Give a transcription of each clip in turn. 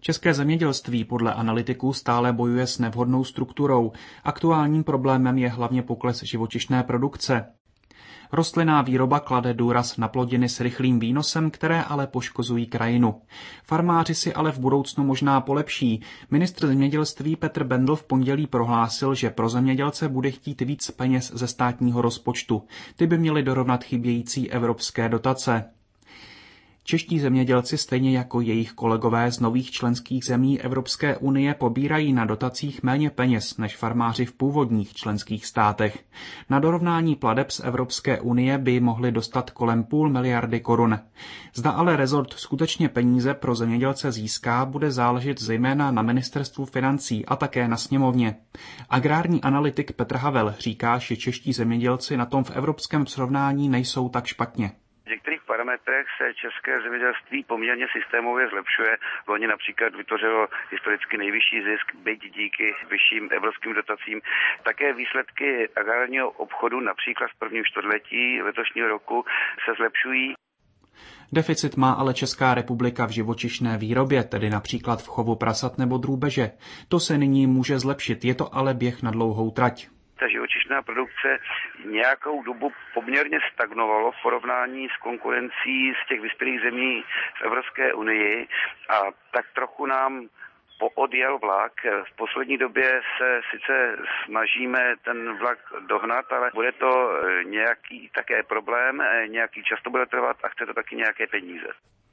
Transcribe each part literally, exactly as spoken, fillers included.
České zemědělství podle analytiků stále bojuje s nevhodnou strukturou. Aktuálním problémem je hlavně pokles živočišné produkce. Rostlinná výroba klade důraz na plodiny s rychlým výnosem, které ale poškozují krajinu. Farmáři si ale v budoucnu možná polepší. Ministr zemědělství Petr Bendl v pondělí prohlásil, že pro zemědělce bude chtít víc peněz ze státního rozpočtu. Ty by měly dorovnat chybějící evropské dotace. Čeští zemědělci stejně jako jejich kolegové z nových členských zemí Evropské unie pobírají na dotacích méně peněz než farmáři v původních členských státech. Na dorovnání plateb z Evropské unie by mohli dostat kolem půl miliardy korun. Zda ale rezort skutečně peníze pro zemědělce získá, bude záležet zejména na ministerstvu financí a také na sněmovně. Agrární analytik Petr Havel říká, že čeští zemědělci na tom v evropském srovnání nejsou tak špatně. V některých parametrech se české zemědělství poměrně systémově zlepšuje. Loni například vytvořilo historicky nejvyšší zisk, byť díky vyšším evropským dotacím. Také výsledky agrárního obchodu například v prvním čtvrtletí letošního roku se zlepšují. Deficit má ale Česká republika v živočišné výrobě, tedy například v chovu prasat nebo drůbeže. To se nyní může zlepšit, je to ale běh na dlouhou trať. Ta živočišná produkce nějakou dobu poměrně stagnovalo v porovnání s konkurencí z těch vyspělých zemí v Evropské unii a tak trochu nám poodjel vlak. V poslední době se sice snažíme ten vlak dohnat, ale bude to nějaký také problém, nějaký čas to bude trvat a chce to taky nějaké peníze.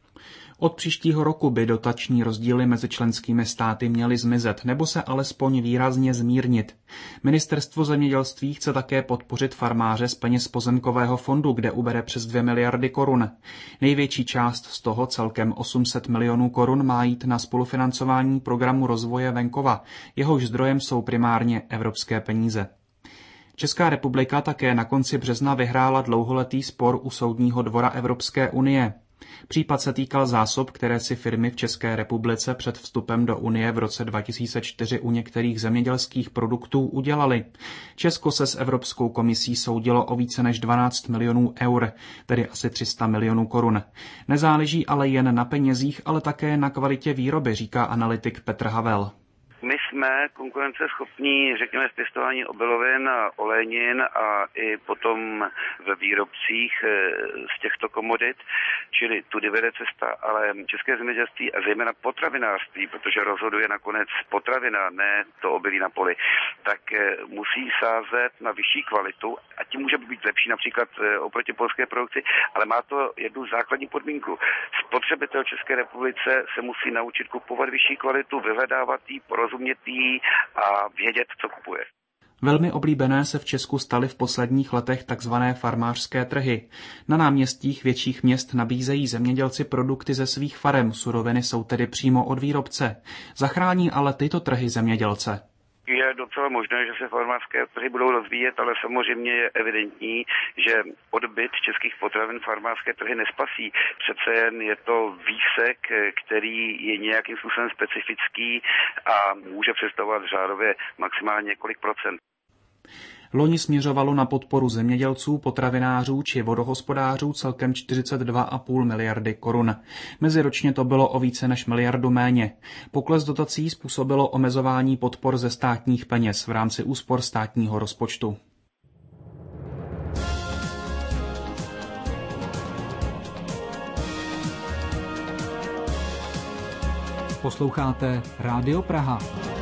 Od příštího roku by dotační rozdíly mezi členskými státy měly zmizet nebo se alespoň výrazně zmírnit. Ministerstvo zemědělství chce také podpořit farmáře z peněz pozemkového fondu, kde ubere přes dvě miliardy korun. Největší část z toho, celkem osm set milionů korun, má jít na spolufinancování programu rozvoje venkova. Jehož zdrojem jsou primárně evropské peníze. Česká republika také na konci března vyhrála dlouholetý spor u Soudního dvora Evropské unie. Případ se týkal zásob, které si firmy v České republice před vstupem do Unie v roce dva tisíce čtyři u některých zemědělských produktů udělaly. Česko se s Evropskou komisí soudilo o více než dvanáct milionů eur, tedy asi tři sta milionů korun. Nezáleží ale jen na penězích, ale také na kvalitě výroby, říká analytik Petr Havel. My jsme konkurenceschopní, řekněme, v pěstování obilovin a olejnin a i potom ve výrobcích z těchto komodit, čili tudy vede cesta, ale české zemědělství a zejména potravinářství, protože rozhoduje nakonec potravina, ne to obilí na poli, tak musí sázet na vyšší kvalitu a tím může být lepší například oproti polské produkci, ale má to jednu základní podmínku. Spotřebitel České republice se musí naučit kupovat vyšší kvalitu, vyhledávat jí, rozumět jí a vědět, co kupuje. Velmi oblíbené se v Česku staly v posledních letech takzvané farmářské trhy. Na náměstích větších měst nabízejí zemědělci produkty ze svých farem, suroviny jsou tedy přímo od výrobce. Zachrání ale tyto trhy zemědělce? Je docela možné, že se farmářské trhy budou rozvíjet, ale samozřejmě je evidentní, že odbyt českých potravin farmářské trhy nespasí. Přece jen je to výsek, který je nějakým způsobem specifický a může představovat řádově maximálně několik procent. Loni směřovalo na podporu zemědělců, potravinářů či vodohospodářů celkem čtyřicet dva a půl miliardy korun. Meziročně to bylo o více než miliardu méně. Pokles dotací způsobilo omezování podpor ze státních peněz v rámci úspor státního rozpočtu. Posloucháte Rádio Praha.